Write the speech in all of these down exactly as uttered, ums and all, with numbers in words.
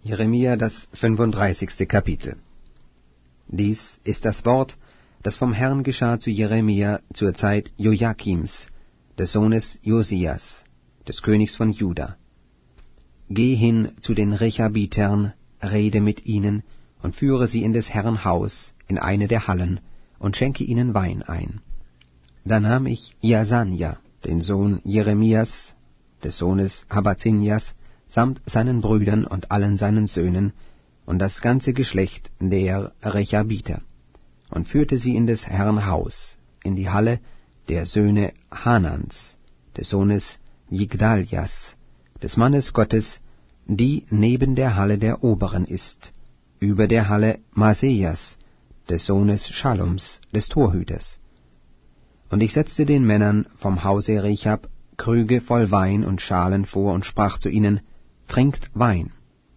Jeremia, das fünfunddreißigste Kapitel. Dies ist das Wort, das vom Herrn geschah zu Jeremia zur Zeit Joachims, des Sohnes Josias, des Königs von Juda. Geh hin zu den Rechabitern, rede mit ihnen und führe sie in des Herrn Haus, in eine der Hallen, und schenke ihnen Wein ein. Da nahm ich Jasanja, den Sohn Jeremias, des Sohnes Habazinjas, samt seinen Brüdern und allen seinen Söhnen, und das ganze Geschlecht der Rechabiter, und führte sie in des Herrn Haus, in die Halle der Söhne Hanans, des Sohnes Jigdaljas, des Mannes Gottes, die neben der Halle der Oberen ist, über der Halle Masejas, des Sohnes Schallums, des Torhüters. Und ich setzte den Männern vom Hause Rechab Krüge voll Wein und Schalen vor und sprach zu ihnen, Trinkt Wein.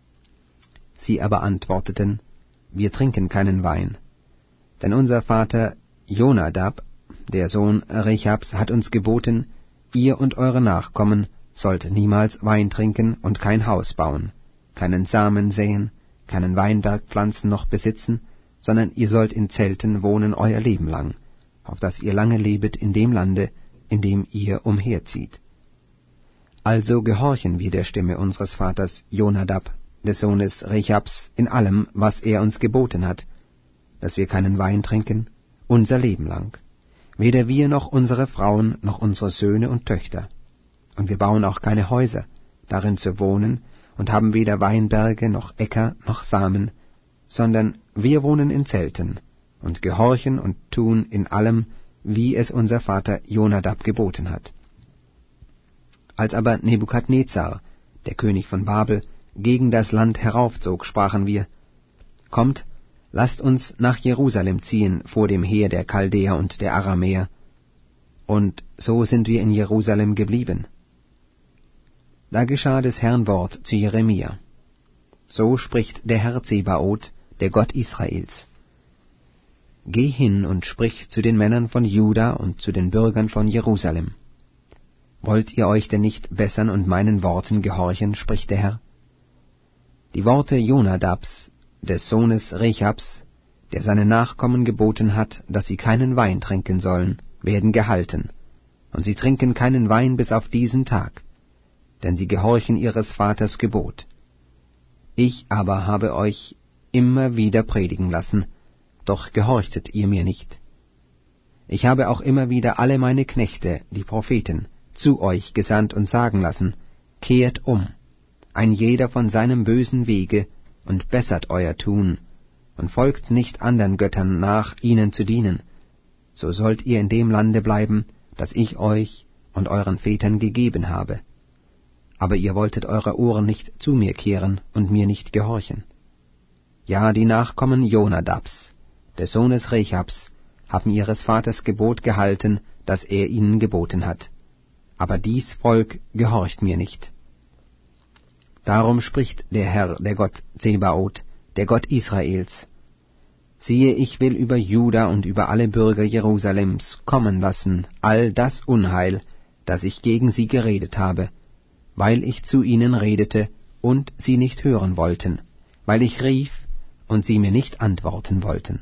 Sie aber antworteten, Wir trinken keinen Wein, denn unser Vater Jonadab, der Sohn Rechabs, hat uns geboten, ihr und eure Nachkommen sollt niemals Wein trinken und kein Haus bauen, keinen Samen säen, keinen Weinberg pflanzen noch besitzen, sondern ihr sollt in Zelten wohnen euer Leben lang, auf dass ihr lange lebet in dem Lande, in dem ihr umherzieht. Also gehorchen wir der Stimme unseres Vaters Jonadab, des Sohnes Rechabs, in allem, was er uns geboten hat, dass wir keinen Wein trinken, unser Leben lang, weder wir noch unsere Frauen noch unsere Söhne und Töchter. Und wir bauen auch keine Häuser, darin zu wohnen, und haben weder Weinberge noch Äcker noch Samen, sondern wir wohnen in Zelten und gehorchen und tun in allem, wie es unser Vater Jonadab geboten hat. Als aber Nebukadnezar, der König von Babel, gegen das Land heraufzog, sprachen wir, Kommt, lasst uns nach Jerusalem ziehen vor dem Heer der Chaldäer und der Aramäer. Und so sind wir in Jerusalem geblieben. Da geschah des Herrn Wort zu Jeremia. So spricht der Herr Zebaoth, der Gott Israels. Geh hin und sprich zu den Männern von Juda und zu den Bürgern von Jerusalem. Wollt ihr euch denn nicht bessern und meinen Worten gehorchen, spricht der Herr? Die Worte Jonadabs, des Sohnes Rechabs, der seinen Nachkommen geboten hat, dass sie keinen Wein trinken sollen, werden gehalten, und sie trinken keinen Wein bis auf diesen Tag, denn sie gehorchen ihres Vaters Gebot. Ich aber habe euch immer wieder predigen lassen, doch gehorchtet ihr mir nicht. Ich habe auch immer wieder alle meine Knechte, die Propheten, zu euch gesandt und sagen lassen, kehrt um, ein jeder von seinem bösen Wege, und bessert euer Tun, und folgt nicht andern Göttern nach, ihnen zu dienen, so sollt ihr in dem Lande bleiben, das ich euch und euren Vätern gegeben habe. Aber ihr wolltet eure Ohren nicht zu mir kehren und mir nicht gehorchen. Ja, die Nachkommen Jonadabs, des Sohnes Rechabs, haben ihres Vaters Gebot gehalten, das er ihnen geboten hat. Aber dies Volk gehorcht mir nicht. Darum spricht der Herr, der Gott Zebaoth, der Gott Israels. Siehe, ich will über Juda und über alle Bürger Jerusalems kommen lassen all das Unheil, das ich gegen sie geredet habe, weil ich zu ihnen redete und sie nicht hören wollten, weil ich rief und sie mir nicht antworten wollten.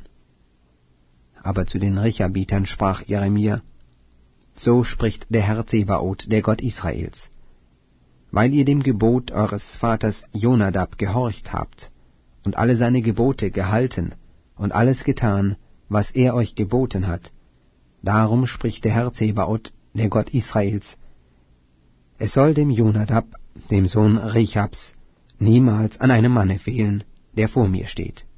Aber zu den Rechabitern sprach Jeremia, So spricht der Herr Zebaoth, der Gott Israels. Weil ihr dem Gebot eures Vaters Jonadab gehorcht habt und alle seine Gebote gehalten und alles getan, was er euch geboten hat, darum spricht der Herr Zebaoth, der Gott Israels, es soll dem Jonadab, dem Sohn Rechabs, niemals an einem Manne fehlen, der vor mir steht.